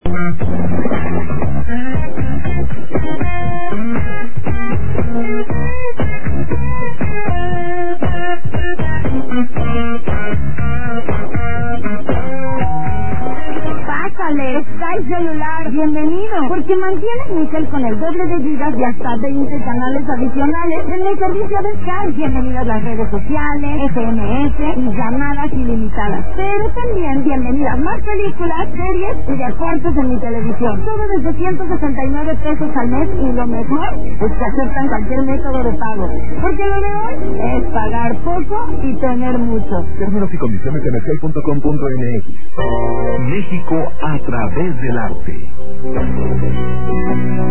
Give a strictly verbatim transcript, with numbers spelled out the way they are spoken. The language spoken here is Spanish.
Pásale, Sky Celular, bienvenido, porque mantienes mi cel con el doble de gigas y hasta veinte canales adicionales en el servicio de Sky. Bienvenidas las redes sociales, S M S y llamadas ilimitadas. Pero también bienvenidas más películas, series y deportes en mi televisión. Todo desde ciento sesenta y nueve pesos al mes, y lo mejor es que aceptan cualquier método de pago. Porque lo de hoy es pagar poco y tener mucho. Términos y condiciones en sky punto com punto m x. México a través del arte.